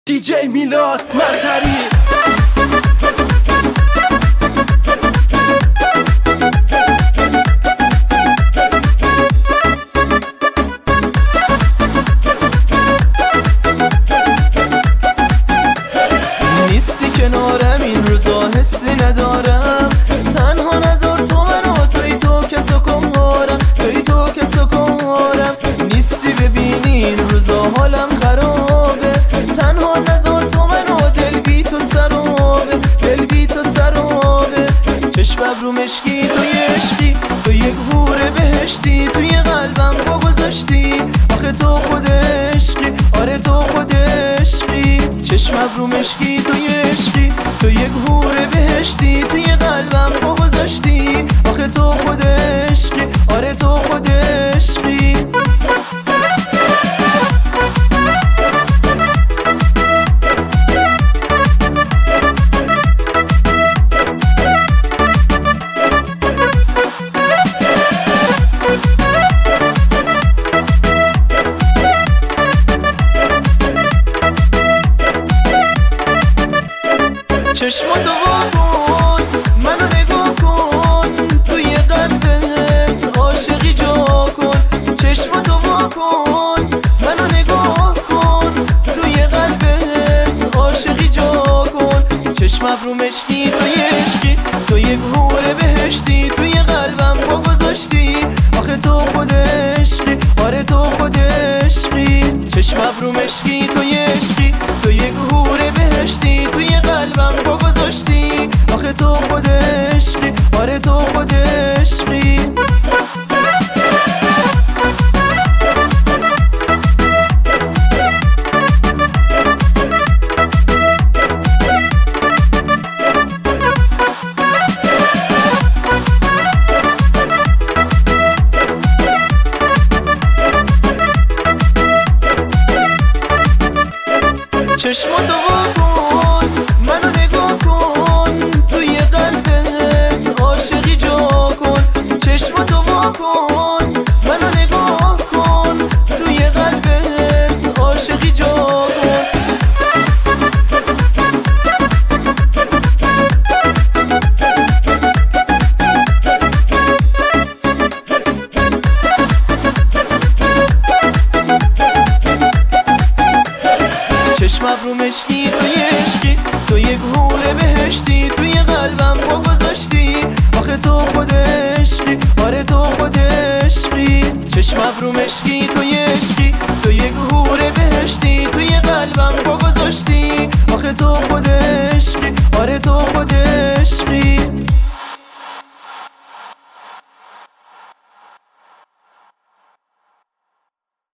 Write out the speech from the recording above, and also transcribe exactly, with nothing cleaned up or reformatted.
دی جی میلاد مظهری. نیستی کنارم این روزا حسی ندارم، تنها نذار تو منو، توی تو که سکمهارم، توی تو که سکمهارم. نیستی ببینی این روزا حالم خرابه، تنها نذار تو منو، دل بی تو سرابه، دل بی تو سرابه. چشمم رو مشکی توی عشقی، تو یک حور بهشتی، توی قلبم با گذاشتی، آخه تو خود عشقی، آره تو خود عشقی. چشمم رو مشکی توی عشقی، تو یک حور بهشتی، توی قلبم با گذاشتی، آخه تو خود عشقی، آره تو خود عشقی. چشماتو وا کن، منو نگاه کن، توی قلبت عاشقی جا کن. چشماتو وا کن، منو نگاه کن، توی قلبت عاشقی جا کن. چشمم رو مشکی توی عشقی، تو یک حور بهشتی، توی قلبم با گذاشتی، آخه تو خود عشقی، آره تو خود عشقی. چشمم رو مشکی توی عشقی، تو یک حور بهشتی، توی قلبم با گذاشتی، آخه تو خود عشقی، آره تو خود عشقی. چشماتو وا کن، منو نگاه کن، توی قلبت عاشقی جا کن. چشماتو وا کن، منو نگاه کن، توی قلبت عاشقی جا کن. چشمم رو مشکی توی عشقی، تو یک حور بهشتی، توی قلبم با گذاشتی، آخه تو خود عشقی، آره تو خود عشقی. چشمم رو مشکی توی عشقی، تو یک حور بهشتی، توی قلبم با گذاشتی، آخه تو خود عشقی، آره تو خود